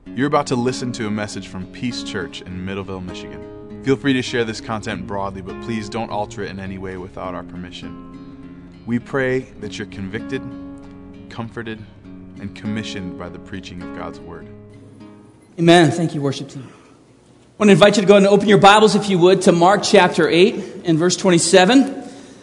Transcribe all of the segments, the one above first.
You're about to listen to a message from Peace Church in Middleville, Michigan. Feel free to share this content broadly, but please don't alter it in any way without our permission. We pray that you're convicted, comforted, and commissioned by the preaching of God's Word. Amen. Thank you, worship team. I want to invite you to go ahead and open your Bibles, if you would, to Mark chapter 8 and verse 27.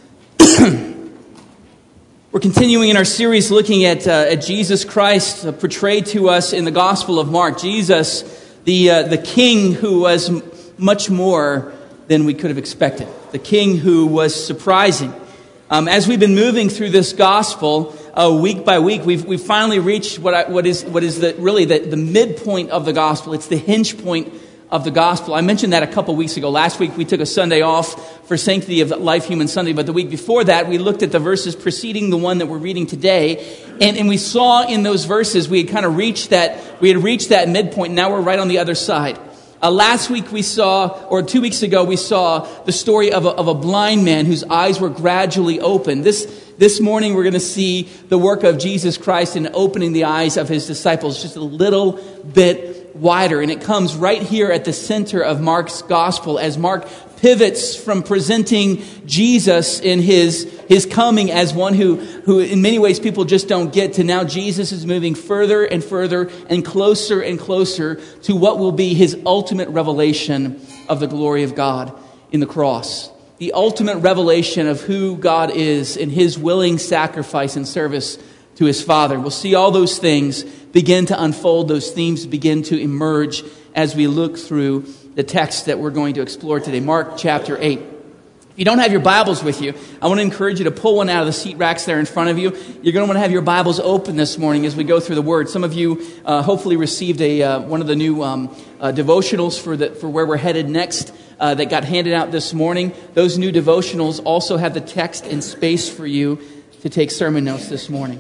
We're continuing in our series looking at Jesus Christ portrayed to us in the Gospel of Mark. Jesus, the King who was much more than we could have expected. The King who was surprising. As we've been moving through this Gospel week by week, we've finally reached what is the midpoint of the Gospel. It's the hinge point of the Gospel. I mentioned that a couple weeks ago. Last week we took a Sunday off for Sanctity of Life Human Sunday, but the week before that we looked at the verses preceding the one that we're reading today, and we saw in those verses we had reached that midpoint, and now we're right on the other side. Last week we saw, or 2 weeks ago, we saw the story of a blind man whose eyes were gradually opened. This morning we're going to see the work of Jesus Christ in opening the eyes of his disciples just a little bit wider. And it comes right here at the center of Mark's gospel as Mark pivots from presenting Jesus in his coming as one who in many ways people just don't get, to now Jesus is moving further and further and closer to what will be his ultimate revelation of the glory of God in the cross. The ultimate revelation of who God is in his willing sacrifice and service to his Father. We'll see all those things begin to unfold, those themes begin to emerge as we look through the text that we're going to explore today, Mark chapter 8. If you don't have your Bibles with you, I want to encourage you to pull one out of the seat racks there in front of you. You're going to want to have your Bibles open this morning as we go through the Word. Some of you hopefully received one of the new devotionals for where we're headed next that got handed out this morning. Those new devotionals also have the text and space for you to take sermon notes this morning.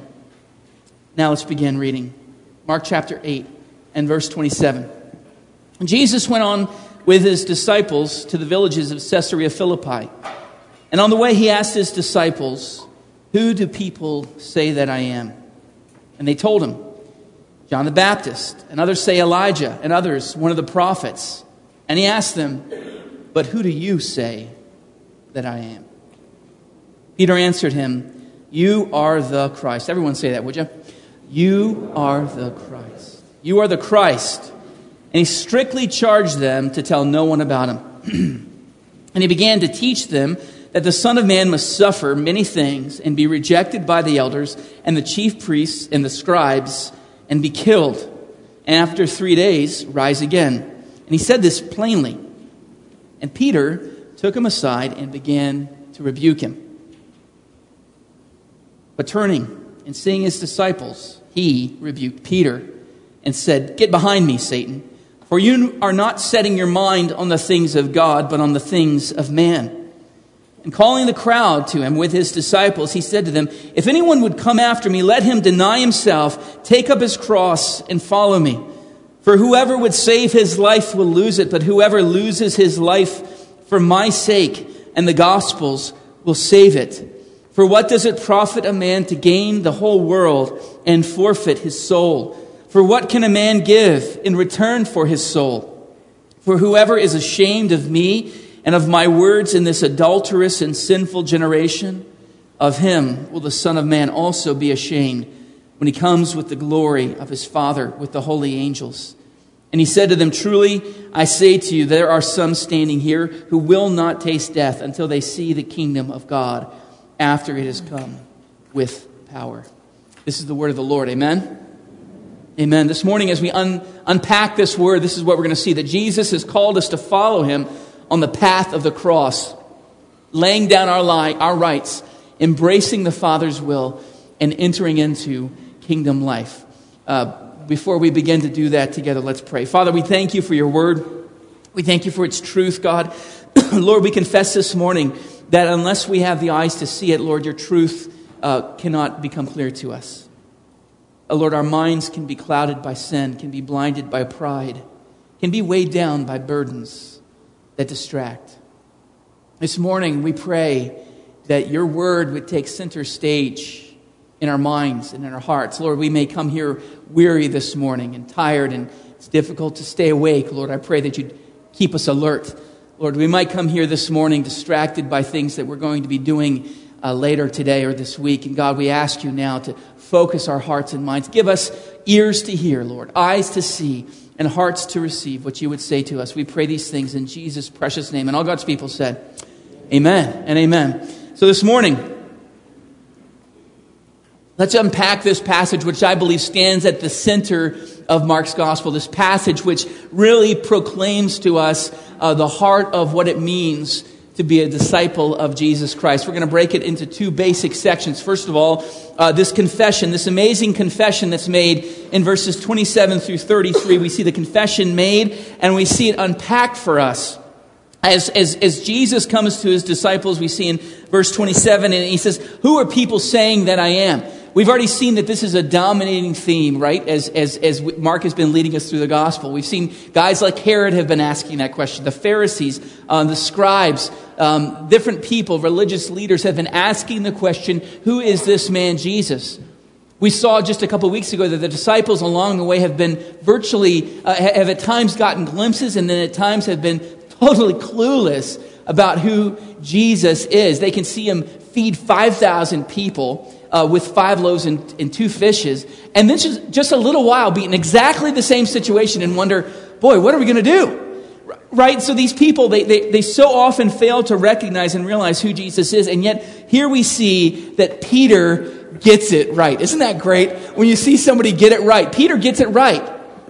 Now let's begin reading. Mark chapter 8 and verse 27. Jesus went on with his disciples to the villages of Caesarea Philippi. And on the way he asked his disciples, "Who do people say that I am?" And they told him, "John the Baptist, and others say Elijah, and others one of the prophets." And he asked them, "But who do you say that I am?" Peter answered him, "You are the Christ." Everyone say that, would you? You are the Christ. You are the Christ. And he strictly charged them to tell no one about him. And he began to teach them that the Son of Man must suffer many things and be rejected by the elders and the chief priests and the scribes and be killed. And after 3 days, rise again. And he said this plainly. And Peter took him aside and began to rebuke him. But turning and seeing his disciples, he rebuked Peter and said, "Get behind me, Satan, for you are not setting your mind on the things of God, but on the things of man." And calling the crowd to him with his disciples, he said to them, "If anyone would come after me, let him deny himself, take up his cross, and follow me. For whoever would save his life will lose it, but whoever loses his life for my sake and the gospel's will save it. For what does it profit a man to gain the whole world and forfeit his soul? For what can a man give in return for his soul? For whoever is ashamed of me and of my words in this adulterous and sinful generation, of him will the Son of Man also be ashamed when he comes with the glory of his Father with the holy angels." And he said to them, "Truly, I say to you, there are some standing here who will not taste death until they see the kingdom of God after it has come with power." This is the word of the Lord. Amen? Amen. This morning as we unpack this word, this is what we're going to see. That Jesus has called us to follow him on the path of the cross. Laying down our rights, embracing the Father's will, and entering into kingdom life. Before we begin to do that together, let's pray. Father, we thank you for your word. We thank you for its truth, God. Lord, we confess this morning that unless we have the eyes to see it, Lord, your truth cannot become clear to us. Lord, our minds can be clouded by sin, can be blinded by pride, can be weighed down by burdens that distract. This morning we pray that your word would take center stage in our minds and in our hearts. Lord, we may come here weary this morning and tired and It's difficult to stay awake. Lord, I pray that you'd keep us alert. Lord, we might come here this morning distracted by things that we're going to be doing later today or this week. And God, we ask you now to focus our hearts and minds. Give us ears to hear, Lord, eyes to see, and hearts to receive what you would say to us. We pray these things in Jesus' precious name. And all God's people said, amen and amen. So this morning, let's unpack this passage, which I believe stands at the center of Mark's gospel. This passage which really proclaims to us the heart of what it means to be a disciple of Jesus Christ. We're going to break it into two basic sections. First of all, this confession, this amazing confession that's made in verses 27 through 33. We see the confession made and we see it unpacked for us. As Jesus comes to his disciples, we see in verse 27, and he says, "Who are people saying that I am?" We've already seen that this is a dominating theme, right? As Mark has been leading us through the gospel. We've seen guys like Herod have been asking that question. The Pharisees, the scribes, different people, religious leaders have been asking the question, who is this man Jesus? We saw just a couple of weeks ago that the disciples along the way have been have at times gotten glimpses and then at times have been totally clueless about who Jesus is. They can see him feed 5,000 people with 5 loaves and 2 fishes, and then just a little while be in exactly the same situation and wonder, boy, what are we going to do? Right? So these people, they so often fail to recognize and realize who Jesus is, and yet here we see that Peter gets it right. Isn't that great? When you see somebody get it right. Peter gets it right.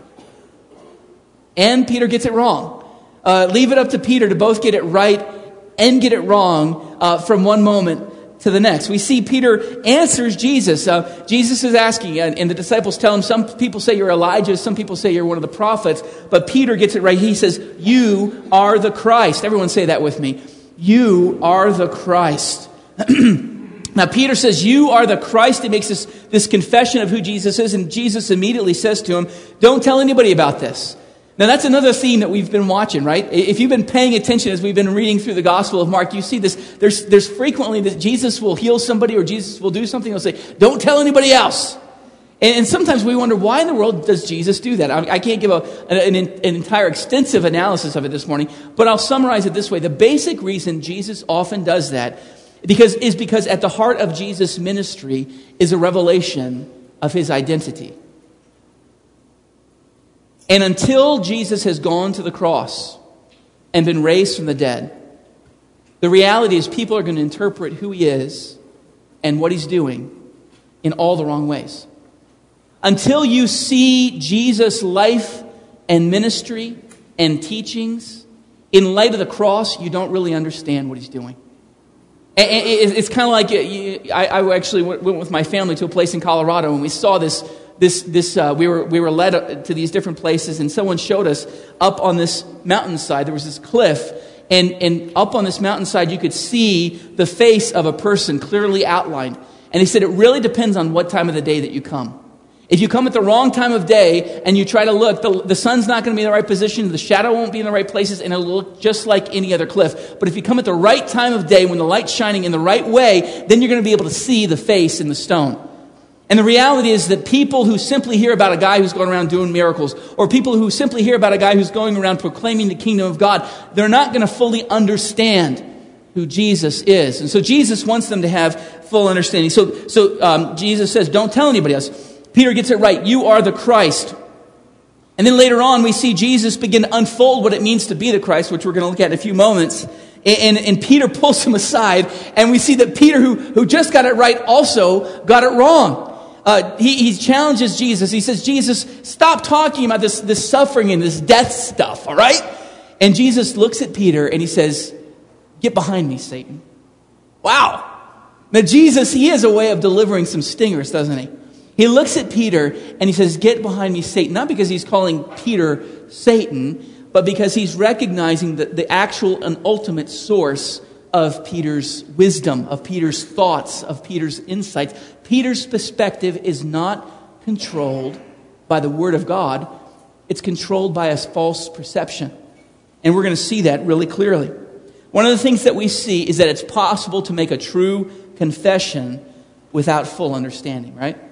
And Peter gets it wrong. Leave it up to Peter to both get it right and get it wrong from one moment to the next. We see Peter answers Jesus. Jesus is asking, and the disciples tell him, some people say you're Elijah, some people say you're one of the prophets, but Peter gets it right. He says, "You are the Christ." Everyone say that with me. You are the Christ. Now Peter says, "You are the Christ." He makes this confession of who Jesus is, and Jesus immediately says to him, "Don't tell anybody about this." Now that's another theme that we've been watching, right? If you've been paying attention as we've been reading through the Gospel of Mark, you see this. There's frequently that Jesus will heal somebody or Jesus will do something. He'll say, "Don't tell anybody else." And sometimes we wonder, why in the world does Jesus do that? I can't give an entire extensive analysis of it this morning, but I'll summarize it this way. The basic reason Jesus often does that is because at the heart of Jesus' ministry is a revelation of his identity. And until Jesus has gone to the cross and been raised from the dead, the reality is people are going to interpret who he is and what he's doing in all the wrong ways. Until you see Jesus' life and ministry and teachings in light of the cross, you don't really understand what he's doing. It's kind of like, I actually went with my family to a place in Colorado and we saw we were led to these different places, and someone showed us up on this mountainside. There was this cliff, and up on this mountainside you could see the face of a person clearly outlined. And he said it really depends on what time of the day that you come. If you come at the wrong time of day and you try to look, the sun's not going to be in the right position, the shadow won't be in the right places, and it'll look just like any other cliff. But if you come at the right time of day, when the light's shining in the right way, then you're going to be able to see the face in the stone. And the reality is that people who simply hear about a guy who's going around doing miracles, or people who simply hear about a guy who's going around proclaiming the kingdom of God, they're not going to fully understand who Jesus is. And so Jesus wants them to have full understanding. So Jesus says, "Don't tell anybody else." Peter gets it right. You are the Christ. And then later on, we see Jesus begin to unfold what it means to be the Christ, which we're going to look at in a few moments. And Peter pulls him aside, and we see that Peter, who just got it right, also got it wrong. He challenges Jesus. He says, "Jesus, stop talking about this suffering and this death stuff, all right?" And Jesus looks at Peter and he says, "Get behind me, Satan." Wow. Now Jesus, he has a way of delivering some stingers, doesn't he? He looks at Peter and he says, "Get behind me, Satan." Not because he's calling Peter Satan, but because he's recognizing the actual and ultimate source of Peter's wisdom, of Peter's thoughts, of Peter's insights. Peter's perspective is not controlled by the Word of God. It's controlled by a false perception. And we're going to see that really clearly. One of the things that we see is that it's possible to make a true confession without full understanding, right?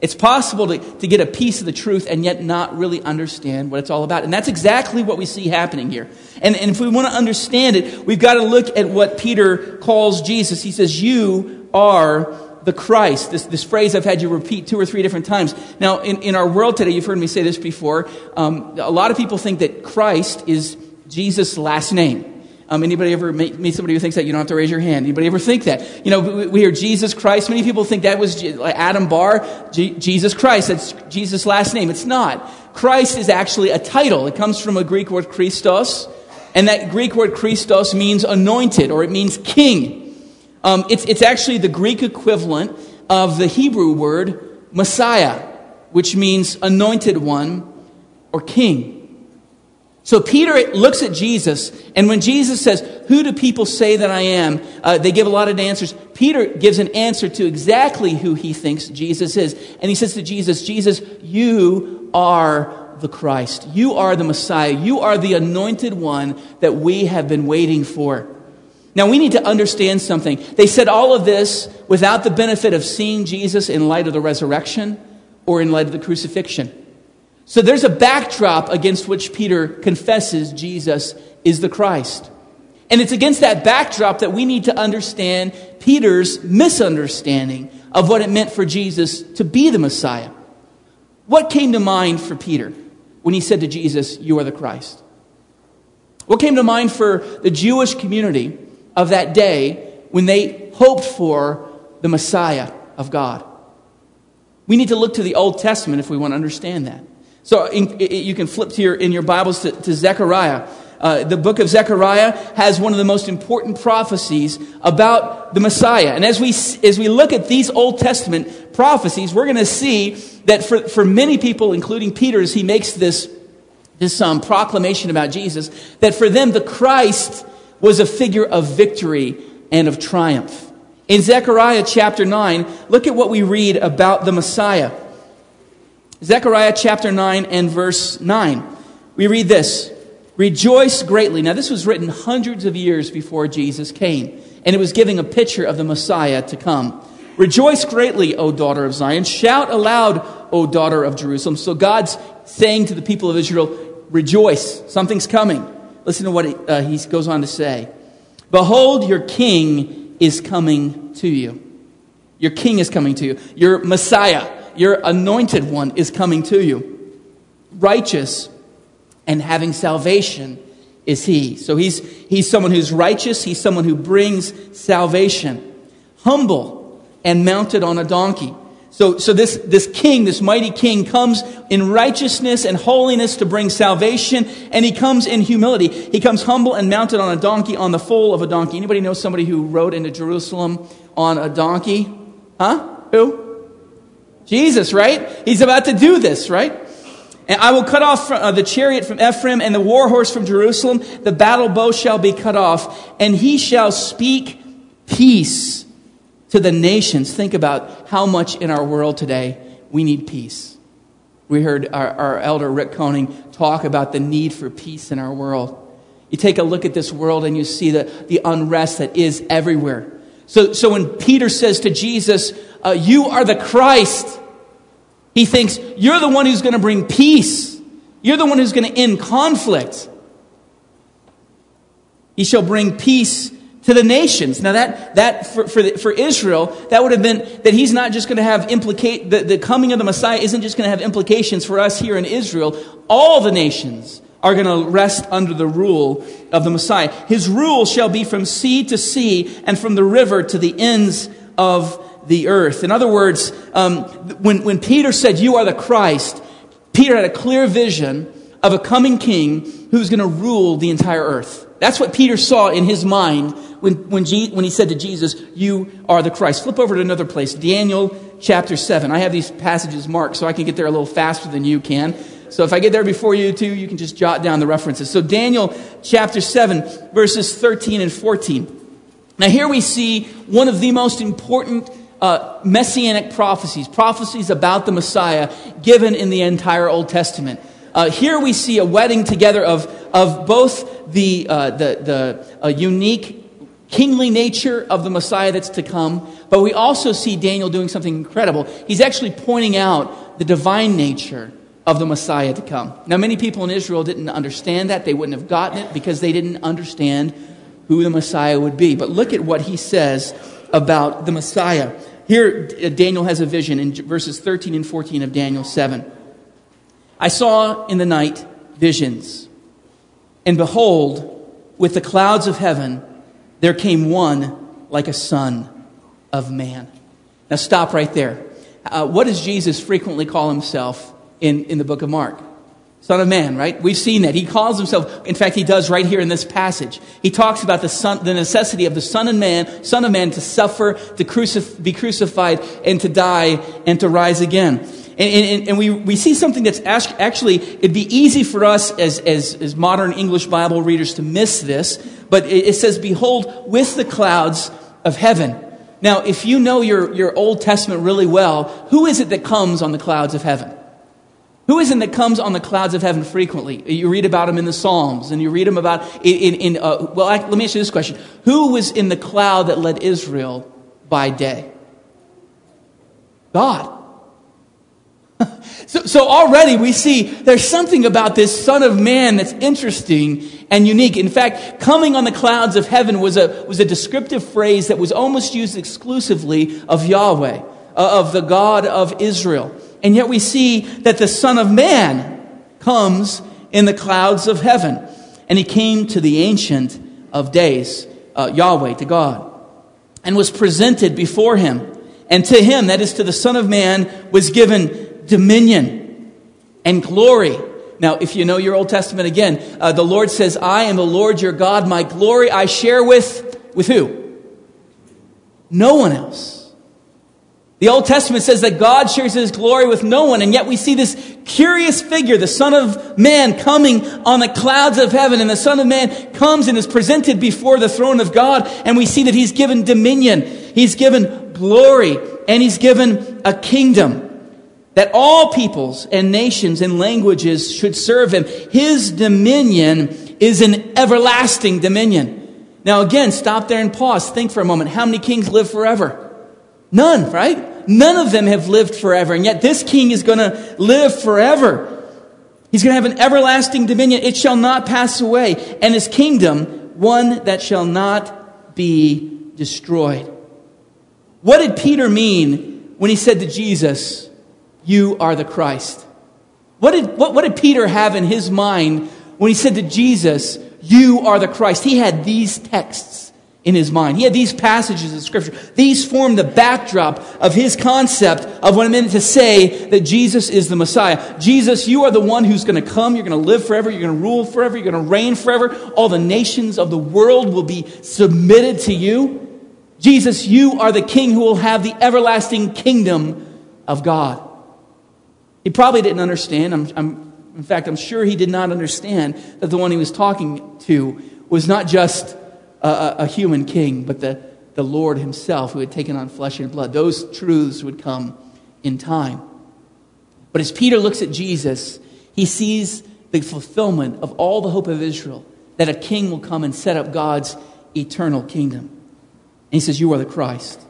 It's possible to get a piece of the truth and yet not really understand what it's all about. And that's exactly what we see happening here. And if we want to understand it, we've got to look at what Peter calls Jesus. He says, "You are the Christ." This phrase I've had you repeat 2 or 3 different times. Now, in our world today, you've heard me say this before, a lot of people think that Christ is Jesus' last name. Anybody ever meet somebody who thinks that? You don't have to raise your hand. Anybody ever think that? We hear Jesus Christ. Many people think that was Adam Barr, Jesus Christ. That's Jesus' last name. It's not. Christ is actually a title. It comes from a Greek word, Christos. And that Greek word Christos means anointed, or it means king. It's actually the Greek equivalent of the Hebrew word Messiah, which means anointed one or king. So Peter looks at Jesus, and when Jesus says, "Who do people say that I am?" They give a lot of answers. Peter gives an answer to exactly who he thinks Jesus is. And he says to Jesus, "Jesus, you are the Christ. You are the Messiah. You are the anointed one that we have been waiting for." Now we need to understand something. They said all of this without the benefit of seeing Jesus in light of the resurrection or in light of the crucifixion. So there's a backdrop against which Peter confesses Jesus is the Christ. And it's against that backdrop that we need to understand Peter's misunderstanding of what it meant for Jesus to be the Messiah. What came to mind for Peter when he said to Jesus, "You are the Christ"? What came to mind for the Jewish community of that day when they hoped for the Messiah of God? We need to look to the Old Testament if we want to understand that. So you can flip in your Bibles to Zechariah. The book of Zechariah has one of the most important prophecies about the Messiah. And as we look at these Old Testament prophecies, we're going to see that for many people, including Peter, as he makes this proclamation about Jesus, that for them the Christ was a figure of victory and of triumph. In Zechariah chapter 9, look at what we read about the Messiah. Zechariah chapter 9 and verse 9. We read this: "Rejoice greatly." Now this was written hundreds of years before Jesus came, and it was giving a picture of the Messiah to come. "Rejoice greatly, O daughter of Zion. Shout aloud, O daughter of Jerusalem." So God's saying to the people of Israel, rejoice, something's coming. Listen to what he goes on to say. "Behold, your king is coming to you." Your king is coming to you. Your Messiah, your anointed one, is coming to you. "Righteous and having salvation is he." So he's someone who's righteous. He's someone who brings salvation. "Humble and mounted on a donkey." So this king, this mighty king, comes in righteousness and holiness to bring salvation, and he comes in humility. He comes humble and mounted on a donkey, on the foal of a donkey. Anybody know somebody who rode into Jerusalem on a donkey? Huh? Who? Jesus, right? He's about to do this, right? "And I will cut off the chariot from Ephraim and the war horse from Jerusalem. The battle bow shall be cut off, and he shall speak peace to the nations." Think about how much in our world today we need peace. We heard our elder Rick Koenig talk about the need for peace in our world. You take a look at this world and you see the unrest that is everywhere. So when Peter says to Jesus, "You are the Christ," he thinks, you're the one who's going to bring peace. You're the one who's going to end conflict. He shall bring peace to the nations. Now that for Israel, that would have been that he's not just going to have the coming of the Messiah isn't just going to have implications for us here in Israel. All the nations are going to rest under the rule of the Messiah. "His rule shall be from sea to sea and from the river to the ends of the earth." In other words, when Peter said, "You are the Christ," Peter had a clear vision of a coming king who's going to rule the entire earth. That's what Peter saw in his mind when he said to Jesus, "You are the Christ." Flip over to another place, Daniel chapter 7. I have these passages marked so I can get there a little faster than you can. So if I get there before you too, you can just jot down the references. So Daniel chapter 7, verses 13 and 14. Now here we see one of the most important messianic prophecies about the Messiah given in the entire Old Testament. Here we see a wedding together of both the unique kingly nature of the Messiah that's to come, but we also see Daniel doing something incredible. He's actually pointing out the divine nature of the Messiah to come. Now, many people in Israel didn't understand that. They wouldn't have gotten it because they didn't understand who the Messiah would be. But look at what he says about the Messiah. Here, Daniel has a vision in verses 13 and 14 of Daniel 7. I saw in the night visions, and behold, with the clouds of heaven, there came one like a son of man. Now stop right there. What does Jesus frequently call himself in the book of Mark? Son of man, right? We've seen that. He calls himself, in fact, he does right here in this passage. He talks about the necessity of the Son of Man to suffer, to be crucified, and to die, and to rise again. And we see something that's actually, it'd be easy for us as modern English Bible readers to miss this, but it says, behold, with the clouds of heaven. Now, if you know your Old Testament really well, who is it that comes on the clouds of heaven? Who is it that comes on the clouds of heaven frequently? You read about him in the Psalms, and you read him about, let me ask you this question. Who was in the cloud that led Israel by day? God. So already we see there's something about this Son of Man that's interesting and unique. In fact, coming on the clouds of heaven was a descriptive phrase that was almost used exclusively of Yahweh, of the God of Israel. And yet we see that the Son of Man comes in the clouds of heaven. And he came to the Ancient of Days, Yahweh, to God, and was presented before him. And to him, that is to the Son of Man, was given dominion and glory. Now, if you know your Old Testament again, the Lord says, I am the Lord your God. My glory I share with who? No one else. The Old Testament says that God shares his glory with no one, and yet we see this curious figure, the Son of Man, coming on the clouds of heaven, and the Son of Man comes and is presented before the throne of God, and we see that he's given dominion, he's given glory, and he's given a kingdom, that all peoples and nations and languages should serve him. His dominion is an everlasting dominion. Now again, stop there and pause. Think for a moment. How many kings live forever? None, right? None of them have lived forever. And yet this king is going to live forever. He's going to have an everlasting dominion. It shall not pass away. And his kingdom, one that shall not be destroyed. What did Peter mean when he said to Jesus, you are the Christ? What did Peter have in his mind when he said to Jesus, you are the Christ? He had these texts in his mind. He had these passages of Scripture. These formed the backdrop of his concept of what it meant to say that Jesus is the Messiah. Jesus, you are the one who's going to come. You're going to live forever. You're going to rule forever. You're going to reign forever. All the nations of the world will be submitted to you. Jesus, you are the King who will have the everlasting kingdom of God. He probably didn't understand. In fact, I'm sure he did not understand that the one he was talking to was not just a human king, but the Lord himself who had taken on flesh and blood. Those truths would come in time. But as Peter looks at Jesus, he sees the fulfillment of all the hope of Israel, that a king will come and set up God's eternal kingdom. And he says, you are the Christ.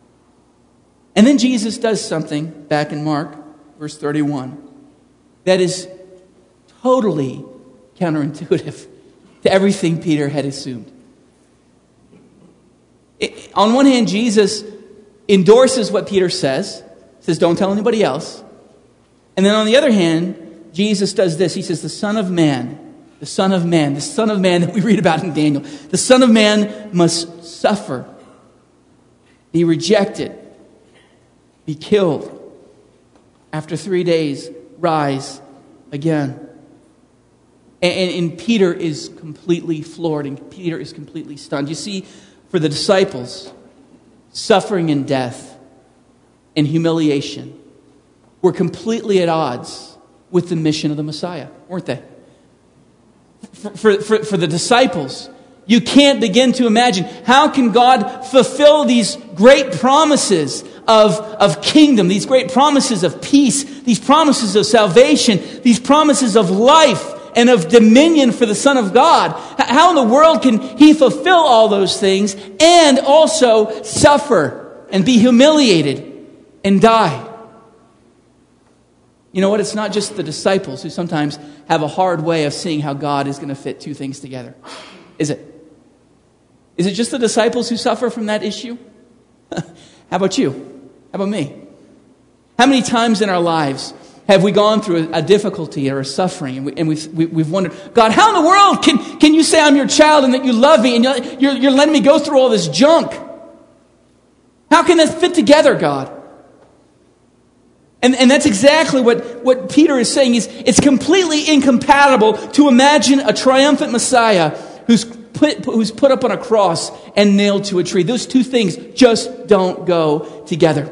And then Jesus does something back in Mark, verse 31, that is totally counterintuitive to everything Peter had assumed. On one hand, Jesus endorses what Peter says, don't tell anybody else. And then on the other hand, Jesus does this. He says, the Son of Man that we read about in Daniel, the Son of Man must suffer, be rejected, be killed, after 3 days, rise again. And Peter is completely floored, and Peter is completely stunned. You see, for the disciples, suffering and death and humiliation were completely at odds with the mission of the Messiah, weren't they? For the disciples, you can't begin to imagine, how can God fulfill these great promises of kingdom, these great promises of peace, these promises of salvation, these promises of life, and of dominion for the Son of God. How in the world can he fulfill all those things and also suffer and be humiliated and die? You know what? It's not just the disciples who sometimes have a hard way of seeing how God is going to fit two things together. Is it? Is it just the disciples who suffer from that issue? How about you? How about me? How many times in our lives have we gone through a difficulty or a suffering and we've wondered, God, how in the world can you say I'm your child and that you love me and you're letting me go through all this junk? How can that fit together, God? And that's exactly what Peter is saying. It's completely incompatible to imagine a triumphant Messiah who's put up on a cross and nailed to a tree. Those two things just don't go together.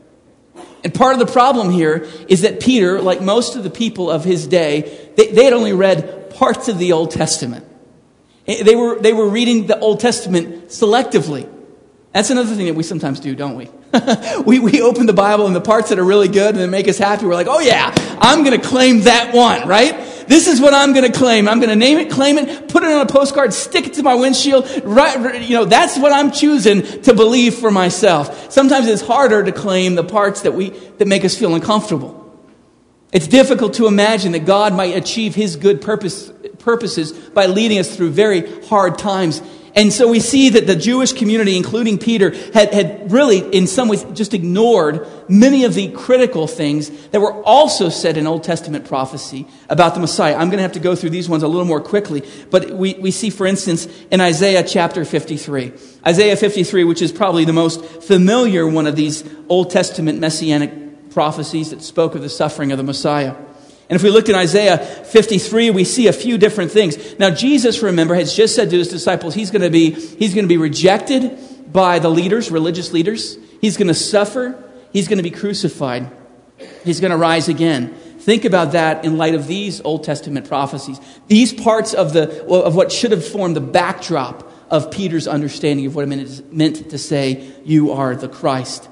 And part of the problem here is that Peter, like most of the people of his day, they had only read parts of the Old Testament. They were reading the Old Testament selectively. That's another thing that we sometimes do, don't we? we open the Bible and the parts that are really good and that make us happy, we're like, oh yeah, I'm going to claim that one, right? This is what I'm going to claim. I'm going to name it, claim it, put it on a postcard, stick it to my windshield. Right, that's what I'm choosing to believe for myself. Sometimes it's harder to claim the parts that make us feel uncomfortable. It's difficult to imagine that God might achieve his good purposes by leading us through very hard times. And so we see that the Jewish community, including Peter, had really, in some ways, just ignored many of the critical things that were also said in Old Testament prophecy about the Messiah. I'm going to have to go through these ones a little more quickly. But we see, for instance, in Isaiah chapter 53. Isaiah 53, which is probably the most familiar one of these Old Testament messianic prophecies that spoke of the suffering of the Messiah. And if we look in Isaiah 53, we see a few different things. Now, Jesus, remember, has just said to his disciples, he's going to be rejected by the leaders, religious leaders. He's going to suffer. He's going to be crucified. He's going to rise again. Think about that in light of these Old Testament prophecies. These parts of what should have formed the backdrop of Peter's understanding of what it meant to say, you are the Christ.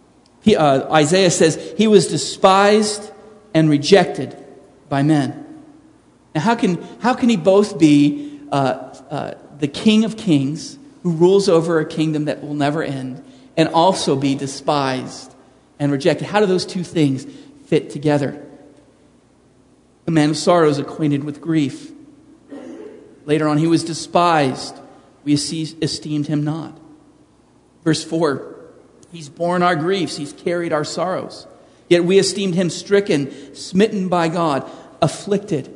Isaiah says, he was despised and rejected by men. Now, how can he both be the King of Kings, who rules over a kingdom that will never end, and also be despised and rejected? How do those two things fit together? The man of sorrows, acquainted with grief. Later on, he was despised. We esteemed him not. Verse 4, he's borne our griefs, he's carried our sorrows. Yet we esteemed him stricken, smitten by God, afflicted.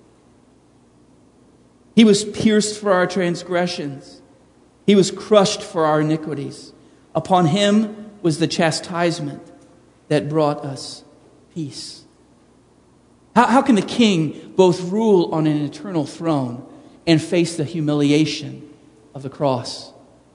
He was pierced for our transgressions. He was crushed for our iniquities. Upon him was the chastisement that brought us peace. How can the king both rule on an eternal throne and face the humiliation of the cross?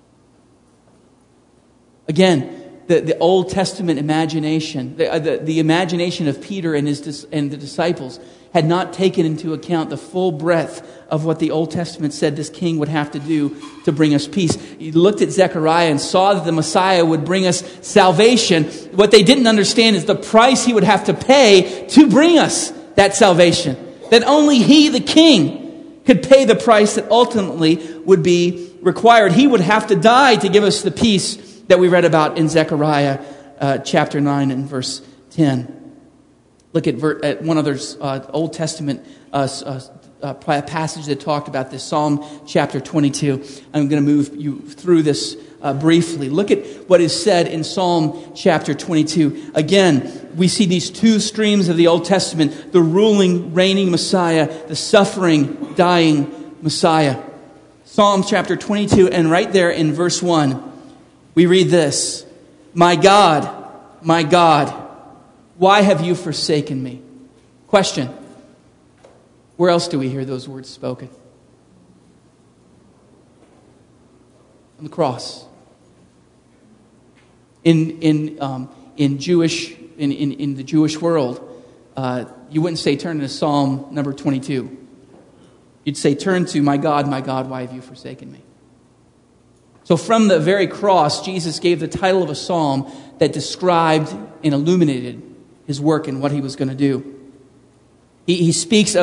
Again, the Old Testament imagination, the imagination of Peter and the disciples had not taken into account the full breadth of what the Old Testament said this king would have to do to bring us peace. He looked at Zechariah and saw that the Messiah would bring us salvation. What they didn't understand is the price he would have to pay to bring us that salvation. That only he, the king, could pay the price that ultimately would be required. He would have to die to give us the peace that we read about in Zechariah chapter 9 and verse 10. Look at one other Old Testament passage that talked about this, Psalm chapter 22. I'm going to move you through this briefly. Look at what is said in Psalm chapter 22. Again, we see these two streams of the Old Testament, the ruling, reigning Messiah, the suffering, dying Messiah. Psalm chapter 22, and right there in verse 1, we read this: my God, why have you forsaken me? Question: where else do we hear those words spoken? On the cross. In the Jewish world, you wouldn't say turn to Psalm number 22. You'd say turn to my God, why have you forsaken me? So from the very cross, Jesus gave the title of a psalm that described and illuminated his work and what he was going to do. He speaks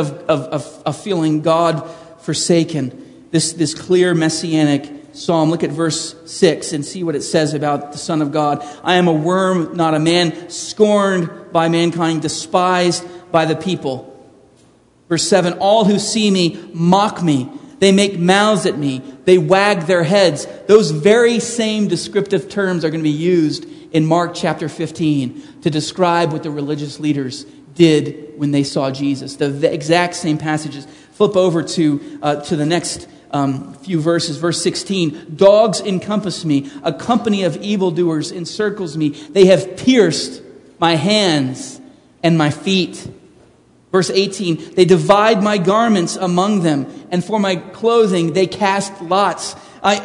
of feeling God forsaken. This clear messianic psalm. Look at verse 6 and see what it says about the Son of God. I am a worm, not a man, scorned by mankind, despised by the people. Verse 7, all who see me mock me. They make mouths at me. They wag their heads. Those very same descriptive terms are going to be used in Mark chapter 15 to describe what the religious leaders did when they saw Jesus. The exact same passages. Flip over to the next few verses. Verse 16, dogs encompass me. A company of evildoers encircles me. They have pierced my hands and my feet. Verse 18, they divide my garments among them, and for my clothing they cast lots.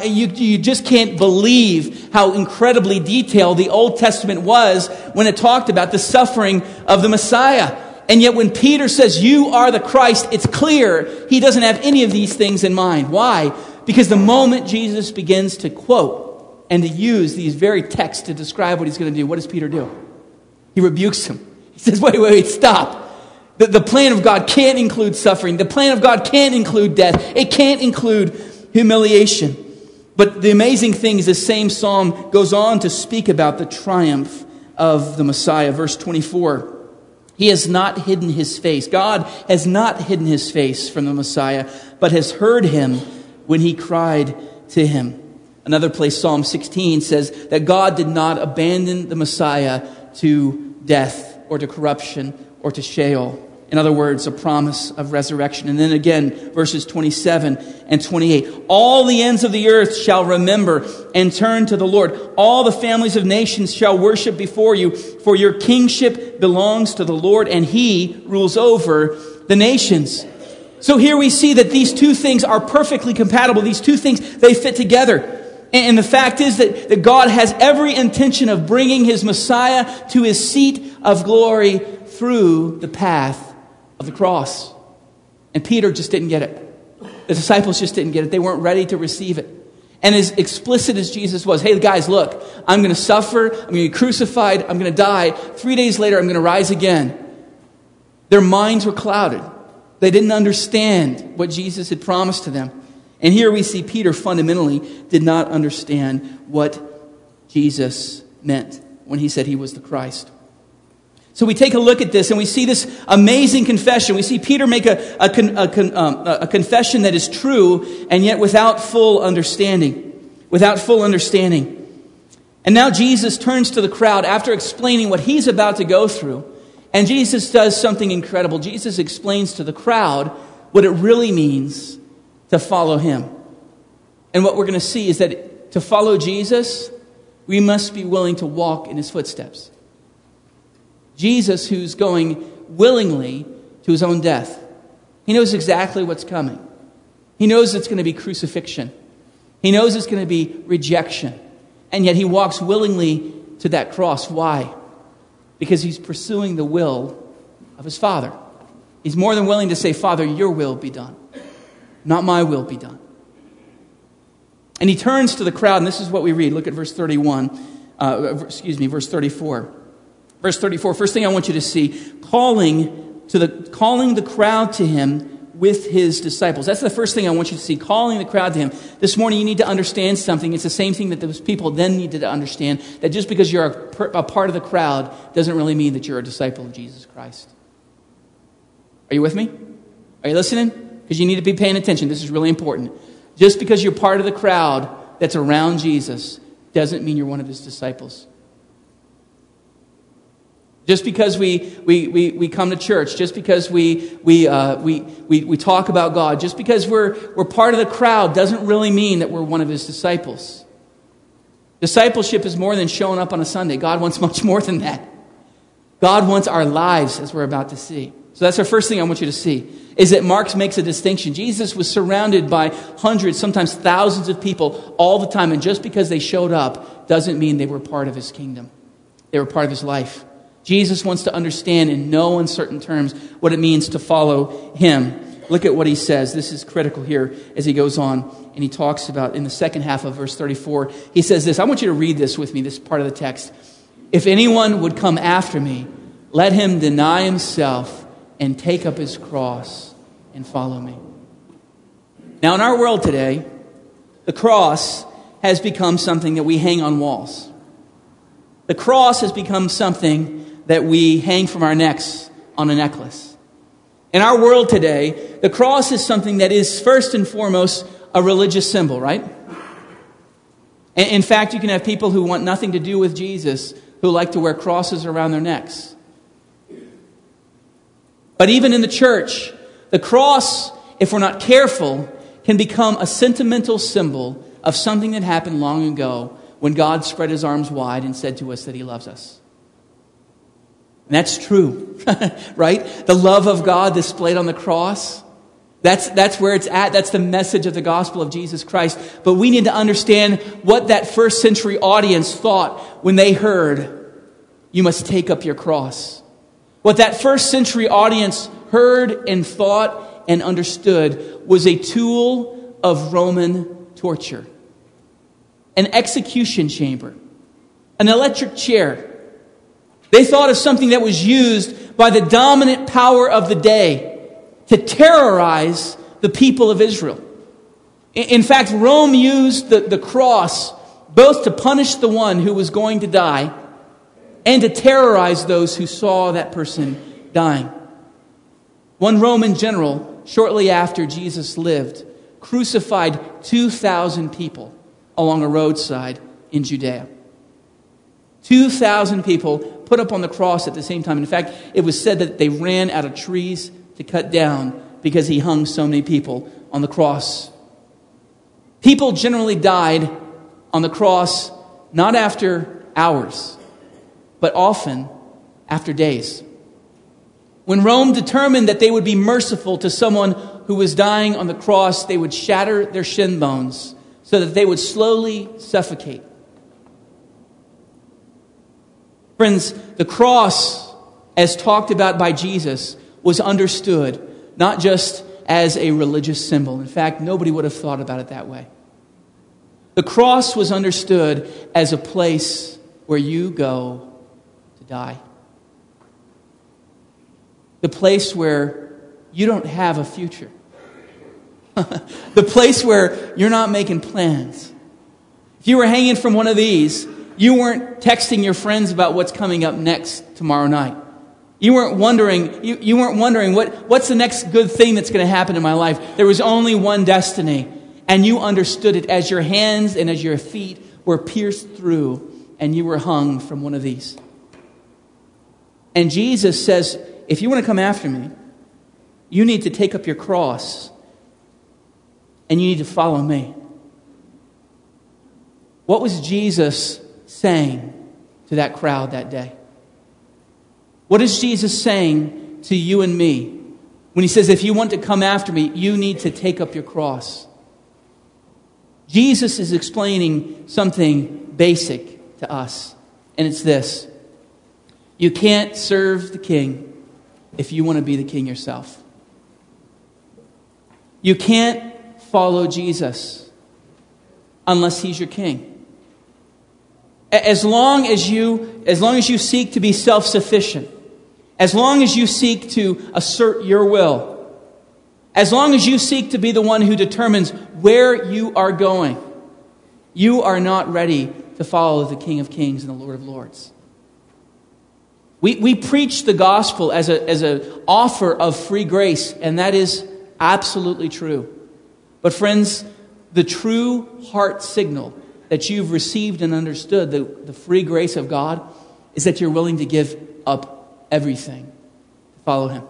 You just can't believe how incredibly detailed the Old Testament was when it talked about the suffering of the Messiah. And yet when Peter says, you are the Christ, it's clear he doesn't have any of these things in mind. Why? Because the moment Jesus begins to quote and to use these very texts to describe what he's going to do, what does Peter do? He rebukes him. He says, wait, stop. The plan of God can't include suffering. The plan of God can't include death. It can't include humiliation. But the amazing thing is the same psalm goes on to speak about the triumph of the Messiah. Verse 24. He has not hidden his face. God has not hidden his face from the Messiah, but has heard him when he cried to him. Another place, Psalm 16, says that God did not abandon the Messiah to death or to corruption or to Sheol. In other words, a promise of resurrection. And then again, verses 27 and 28. All the ends of the earth shall remember and turn to the Lord. All the families of nations shall worship before you. For your kingship belongs to the Lord, and he rules over the nations. So here we see that these two things are perfectly compatible. These two things, they fit together. And the fact is that God has every intention of bringing his Messiah to his seat of glory through the path of the cross. And Peter just didn't get it. The disciples just didn't get it. They weren't ready to receive it. And as explicit as Jesus was, hey guys, look, I'm going to suffer, I'm going to be crucified, I'm going to die. 3 days later, I'm going to rise again. Their minds were clouded. They didn't understand what Jesus had promised to them. And here we see Peter fundamentally did not understand what Jesus meant when he said he was the Christ. So we take a look at this and we see this amazing confession. We see Peter make a confession that is true and yet without full understanding. Without full understanding. And now Jesus turns to the crowd after explaining what he's about to go through. And Jesus does something incredible. Jesus explains to the crowd what it really means to follow him. And what we're going to see is that to follow Jesus, we must be willing to walk in his footsteps. Jesus, who's going willingly to his own death. He knows exactly what's coming. He knows it's going to be crucifixion. He knows it's going to be rejection. And yet he walks willingly to that cross. Why? Because he's pursuing the will of his Father. He's more than willing to say, Father, your will be done. Not my will be done. And he turns to the crowd, and this is what we read. Look at verse 34. Verse 34, first thing I want you to see, calling the crowd to him with his disciples. That's the first thing I want you to see, calling the crowd to him. This morning you need to understand something. It's the same thing that those people then needed to understand, that just because you're a part of the crowd doesn't really mean that you're a disciple of Jesus Christ. Are you with me? Are you listening? Because you need to be paying attention. This is really important. Just because you're part of the crowd that's around Jesus doesn't mean you're one of his disciples. Just because we come to church, just because we talk about God, just because we're part of the crowd doesn't really mean that we're one of his disciples. Discipleship is more than showing up on a Sunday. God wants much more than that. God wants our lives, as we're about to see. So that's our first thing I want you to see, is that Mark makes a distinction. Jesus was surrounded by hundreds, sometimes thousands of people all the time, and just because they showed up doesn't mean they were part of his kingdom. They were part of his life. Jesus wants to understand in no uncertain terms what it means to follow him. Look at what he says. This is critical here as he goes on. And he talks about in the second half of verse 34. He says this. I want you to read this with me, this part of the text. If anyone would come after me, let him deny himself and take up his cross and follow me. Now, in our world today, the cross has become something that we hang on walls. The cross has become something that we hang from our necks on a necklace. In our world today, the cross is something that is first and foremost a religious symbol, right? In fact, you can have people who want nothing to do with Jesus who like to wear crosses around their necks. But even in the church, the cross, if we're not careful, can become a sentimental symbol of something that happened long ago when God spread his arms wide and said to us that he loves us. And that's true, right? The love of God displayed on the cross, that's where it's at. That's the message of the gospel of Jesus Christ. But we need to understand what that first century audience thought when they heard, you must take up your cross. What that first century audience heard and thought and understood was a tool of Roman torture. An execution chamber. An electric chair. They thought of something that was used by the dominant power of the day to terrorize the people of Israel. In fact, Rome used the cross both to punish the one who was going to die and to terrorize those who saw that person dying. One Roman general, shortly after Jesus lived, crucified 2,000 people along a roadside in Judea. 2,000 people put up on the cross at the same time. In fact, it was said that they ran out of trees to cut down because he hung so many people on the cross. People generally died on the cross not after hours, but often after days. When Rome determined that they would be merciful to someone who was dying on the cross, they would shatter their shin bones so that they would slowly suffocate. Friends, the cross, as talked about by Jesus, was understood not just as a religious symbol. In fact, nobody would have thought about it that way. The cross was understood as a place where you go to die. The place where you don't have a future. The place where you're not making plans. If you were hanging from one of these, you weren't texting your friends about what's coming up next tomorrow night. You weren't wondering, you weren't wondering what's the next good thing that's going to happen in my life. There was only one destiny, and you understood it as your hands and as your feet were pierced through, and you were hung from one of these. And Jesus says, if you want to come after me, you need to take up your cross, and you need to follow me. What was Jesus saying to that crowd that day? What is Jesus saying to you and me when he says, if you want to come after me, you need to take up your cross? Jesus is explaining something basic to us, and it's this. You can't serve the king if you want to be the king yourself. You can't follow Jesus unless he's your king. As long as you seek to be self-sufficient, as long as you seek to assert your will, as long as you seek to be the one who determines where you are going, you are not ready to follow the King of Kings and the Lord of Lords. We preach the gospel as an offer of free grace, and that is absolutely true. But friends, the true heart signal that you've received and understood, the free grace of God, is that you're willing to give up everything to follow him.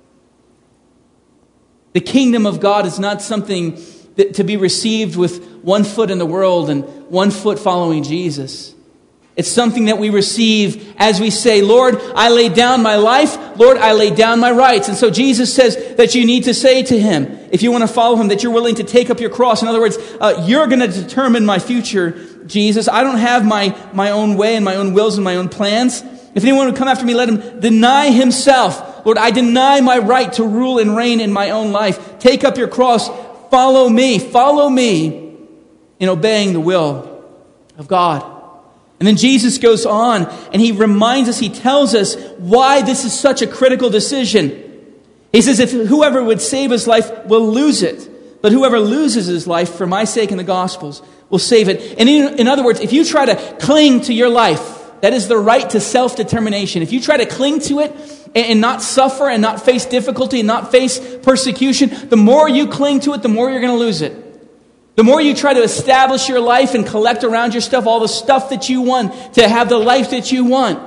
The kingdom of God is not something to be received with one foot in the world and one foot following Jesus. It's something that we receive as we say, Lord, I lay down my life. Lord, I lay down my rights. And so Jesus says that you need to say to him, if you want to follow him, that you're willing to take up your cross. In other words, you're going to determine my future, Jesus. I don't have my own way and my own wills and my own plans. If anyone would come after me, let him deny himself. Lord, I deny my right to rule and reign in my own life. Take up your cross. Follow me in obeying the will of God. And then Jesus goes on and he reminds us, he tells us why this is such a critical decision. He says, if whoever would save his life will lose it, but whoever loses his life for my sake and the gospel's will save it. And in other words, if you try to cling to your life, that is the right to self-determination. If you try to cling to it and not suffer and not face difficulty and not face persecution, the more you cling to it, the more you're going to lose it. The more you try to establish your life and collect around your stuff all the stuff that you want, to have the life that you want,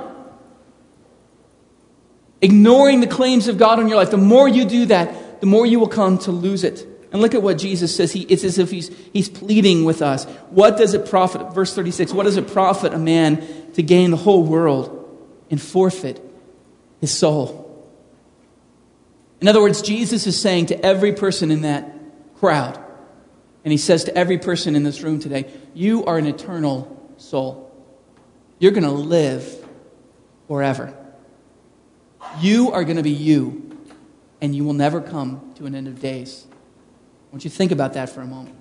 ignoring the claims of God on your life, the more you do that, the more you will come to lose it. And look at what Jesus says. It's as if he's pleading with us. What does it profit? Verse 36, what does it profit a man to gain the whole world and forfeit his soul? In other words, Jesus is saying to every person in that crowd, and he says to every person in this room today, you are an eternal soul. You're going to live forever. You are going to be you, and you will never come to an end of days. I want you to think about that for a moment.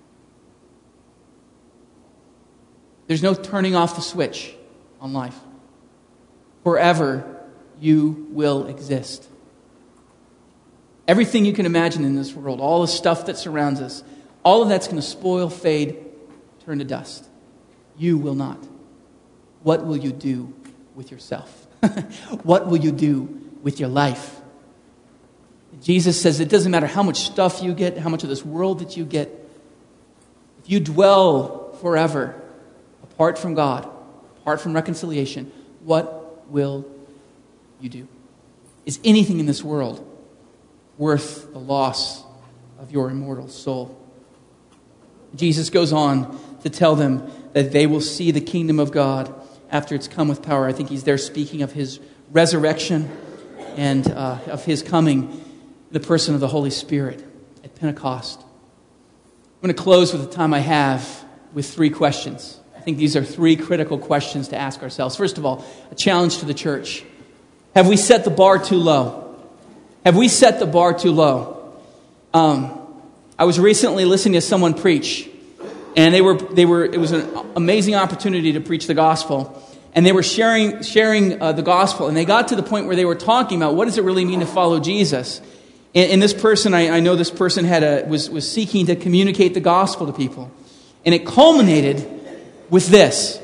There's no turning off the switch on life. Forever, you will exist. Everything you can imagine in this world, all the stuff that surrounds us, all of that's going to spoil, fade, turn to dust. You will not. What will you do with yourself? What will you do with your life? Jesus says it doesn't matter how much stuff you get, how much of this world that you get. If you dwell forever apart from God, apart from reconciliation, what will you do? Is anything in this world worth the loss of your immortal soul? Jesus goes on to tell them that they will see the kingdom of God after it's come with power. I think he's there speaking of his resurrection and of his coming, the person of the Holy Spirit at Pentecost. I'm going to close with the time I have with 3 questions. I think these are 3 critical questions to ask ourselves. First of all, a challenge to the church. Have we set the bar too low? Have we set the bar too low? I was recently listening to someone preach, and it was an amazing opportunity to preach the gospel. And they were sharing the gospel, and they got to the point where they were talking about what does it really mean to follow Jesus. And this person, I know this person was seeking to communicate the gospel to people. And it culminated with this.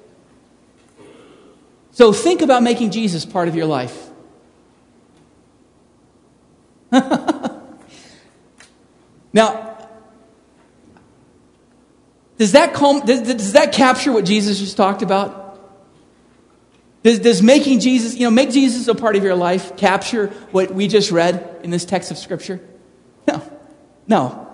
So think about making Jesus part of your life. Now, does that capture what Jesus just talked about? Does making Jesus, make Jesus a part of your life capture what we just read in this text of Scripture? No.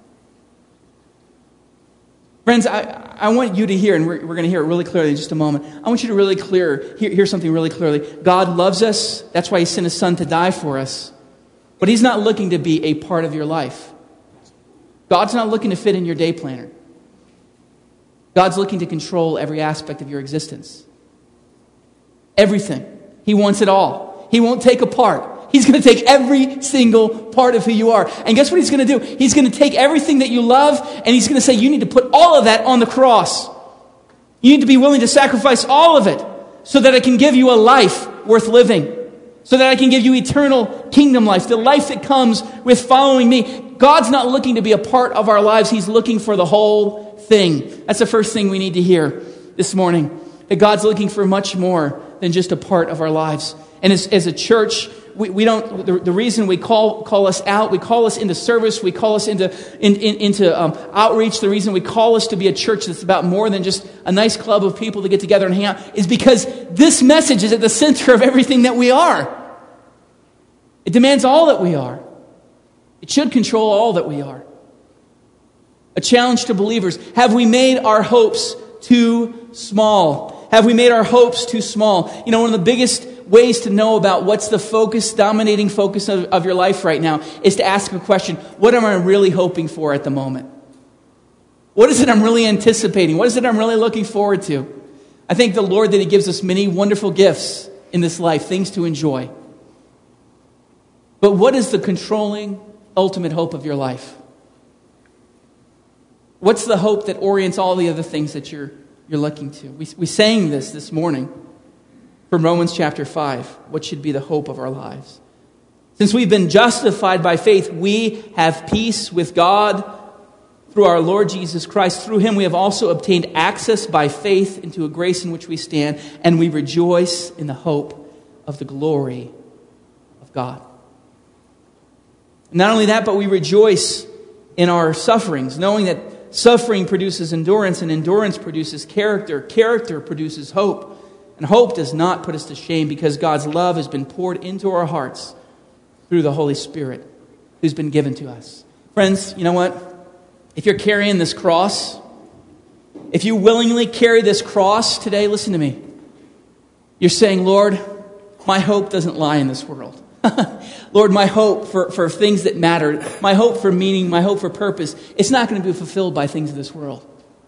Friends, I want you to hear, and we're going to hear it really clearly in just a moment. I want you to really hear something really clearly. God loves us. That's why He sent His Son to die for us. But He's not looking to be a part of your life. God's not looking to fit in your day planner. God's looking to control every aspect of your existence. Everything. He wants it all. He won't take a part. He's going to take every single part of who you are. And guess what He's going to do? He's going to take everything that you love, and He's going to say, you need to put all of that on the cross. You need to be willing to sacrifice all of it so that I can give you a life worth living. So that I can give you eternal kingdom life, the life that comes with following me. God's not looking to be a part of our lives. He's looking for the whole thing. That's the first thing we need to hear this morning. That God's looking for much more than just a part of our lives. And as a church, we don't. The reason we call us out, we call us into service, we call us into outreach. The reason we call us to be a church that's about more than just a nice club of people to get together and hang out is because this message is at the center of everything that we are. It demands all that we are. It should control all that we are. A challenge to believers: have we made our hopes too small? Have we made our hopes too small? One of the biggest ways to know about what's the dominating focus of your life right now is to ask a question: what am I really hoping for at the moment? What is it I'm really anticipating? What is it I'm really looking forward to? I thank the Lord that He gives us many wonderful gifts in this life, things to enjoy. But what is the controlling, ultimate hope of your life? What's the hope that orients all the other things that you're looking to? We sang this morning from Romans chapter 5. What should be the hope of our lives? Since we've been justified by faith, we have peace with God through our Lord Jesus Christ. Through him we have also obtained access by faith into a grace in which we stand, and we rejoice in the hope of the glory of God. Not only that, but we rejoice in our sufferings, knowing that suffering produces endurance, and endurance produces character. Character produces hope, and hope does not put us to shame, because God's love has been poured into our hearts through the Holy Spirit who's been given to us. Friends, you know what? If you're carrying this cross, if you willingly carry this cross today, listen to me. You're saying, Lord, my hope doesn't lie in this world. Lord, my hope for things that matter, my hope for meaning, my hope for purpose, it's not going to be fulfilled by things of this world.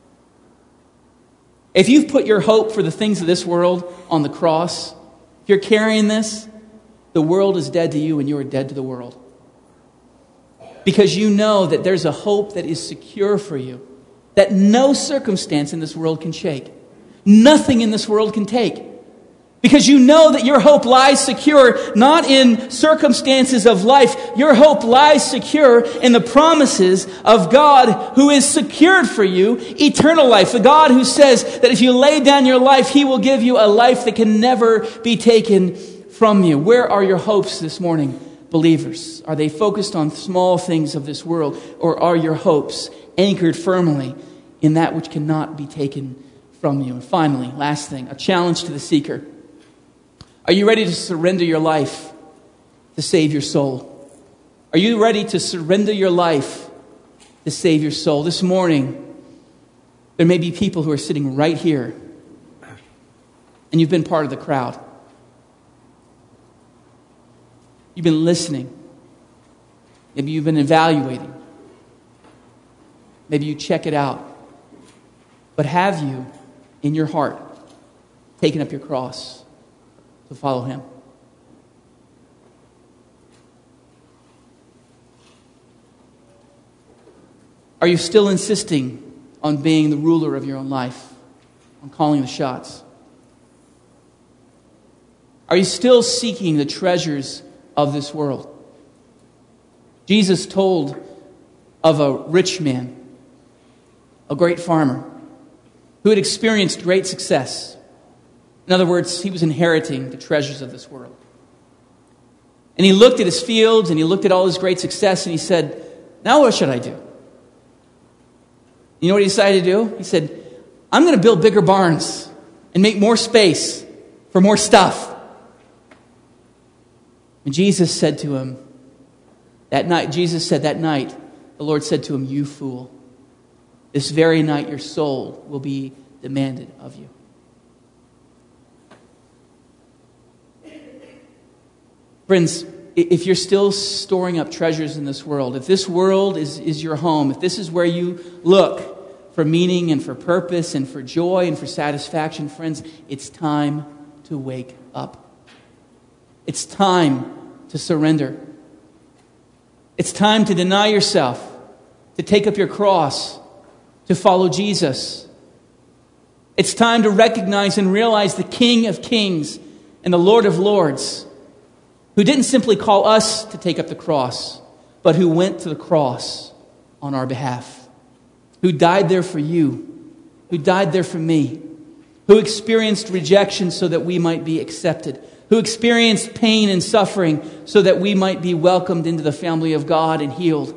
If you've put your hope for the things of this world on the cross, if you're carrying this, the world is dead to you and you are dead to the world. Because you know that there's a hope that is secure for you, that no circumstance in this world can shake. Nothing in this world can take. Because you know that your hope lies secure not in circumstances of life. Your hope lies secure in the promises of God who is secured for you eternal life. The God who says that if you lay down your life, he will give you a life that can never be taken from you. Where are your hopes this morning, believers? Are they focused on small things of this world, or are your hopes anchored firmly in that which cannot be taken from you? And finally, last thing, a challenge to the seeker. Are you ready to surrender your life to save your soul? Are you ready to surrender your life to save your soul? This morning, there may be people who are sitting right here, and you've been part of the crowd. You've been listening. Maybe you've been evaluating. Maybe you check it out. But have you, in your heart, taken up your cross to follow him? Are you still insisting on being the ruler of your own life, on calling the shots? Are you still seeking the treasures of this world? Jesus told of a rich man, a great farmer, who had experienced great success. In other words, he was inheriting the treasures of this world. And he looked at his fields and he looked at all his great success and he said, now what should I do? You know what he decided to do? He said, I'm going to build bigger barns and make more space for more stuff. And Jesus said to him, that night, the Lord said to him, you fool, this very night your soul will be demanded of you. Friends, if you're still storing up treasures in this world, if this world is your home, if this is where you look for meaning and for purpose and for joy and for satisfaction, friends, it's time to wake up. It's time to surrender. It's time to deny yourself, to take up your cross, to follow Jesus. It's time to recognize and realize the King of Kings and the Lord of Lords, who didn't simply call us to take up the cross, but who went to the cross on our behalf, who died there for you, who died there for me, who experienced rejection so that we might be accepted, who experienced pain and suffering so that we might be welcomed into the family of God and healed,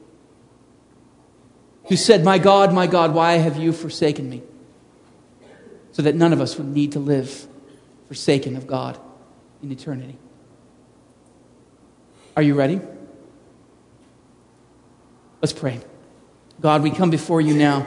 who said, my God, why have you forsaken me? So that none of us would need to live forsaken of God in eternity. Are you ready? Let's pray. God, we come before you now.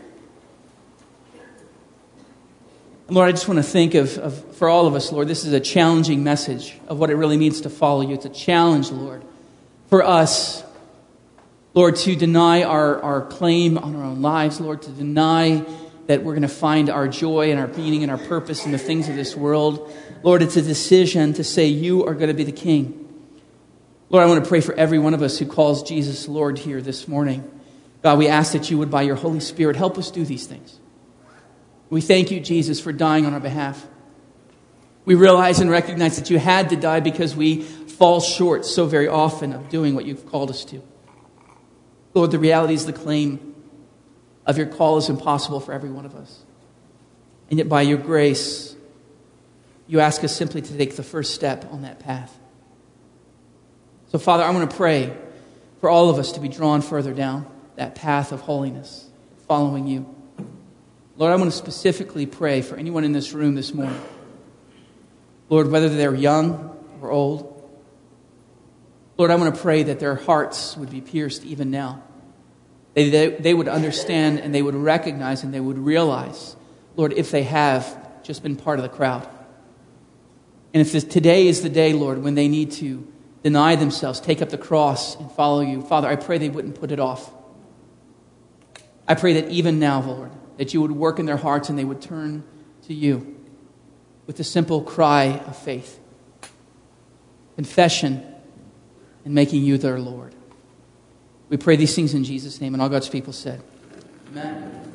Lord, I just want to think of for all of us, Lord, this is a challenging message of what it really means to follow you. It's a challenge, Lord, for us, Lord, to deny our claim on our own lives, Lord, to deny that we're going to find our joy and our meaning and our purpose in the things of this world. Lord, it's a decision to say you are going to be the King. Lord, I want to pray for every one of us who calls Jesus Lord here this morning. God, we ask that you would, by your Holy Spirit, help us do these things. We thank you, Jesus, for dying on our behalf. We realize and recognize that you had to die because we fall short so very often of doing what you've called us to. Lord, the reality is the claim of your call is impossible for every one of us. And yet by your grace, you ask us simply to take the first step on that path. So Father, I want to pray for all of us to be drawn further down that path of holiness, following you. Lord, I want to specifically pray for anyone in this room this morning. Lord, whether they're young or old, Lord, I want to pray that their hearts would be pierced even now. They would understand and they would recognize and they would realize, Lord, if they have just been part of the crowd. And if today is the day, Lord, when they need to deny themselves, take up the cross and follow you, Father, I pray they wouldn't put it off. I pray that even now, Lord, that you would work in their hearts and they would turn to you with the simple cry of faith, confession, and making you their Lord. We pray these things in Jesus' name, and all God's people said, Amen.